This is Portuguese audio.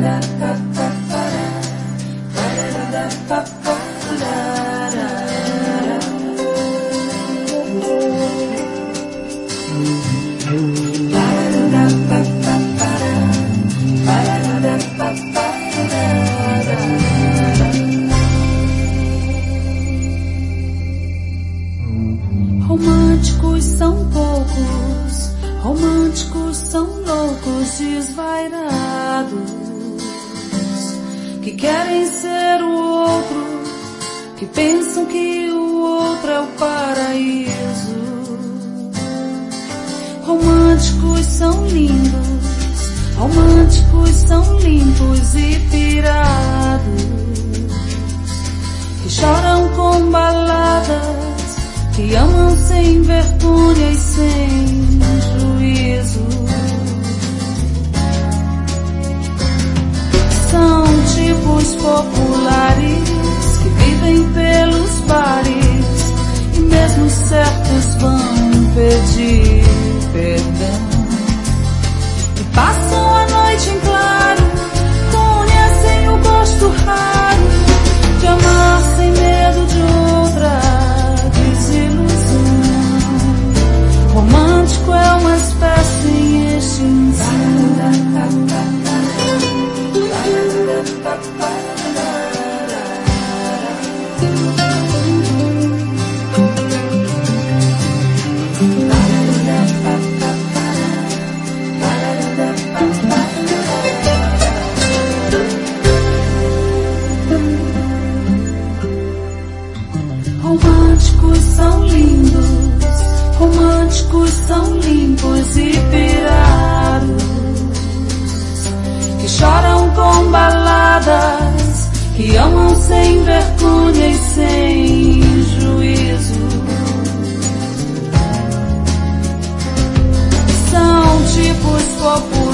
Românticos são poucos, românticos são loucos, desvairados, que querem ser o outro, que pensam que o outro é o paraíso. Românticos são lindos, românticos são limpos e pirados, que choram com baladas, que amam sem vergonha e sem juízo. São tipos populares que vivem pelos bares e mesmo certos vão pedir perdão. E passam a noite em claro, conhecem o gosto raro de amar sem medo de outra desilusão. Romântico é uma espécie em extinção. Românticos são lindos, românticos são limpos e pirados, que choram com baladas, que amam sem vergonha e sem juízo. São tipos populares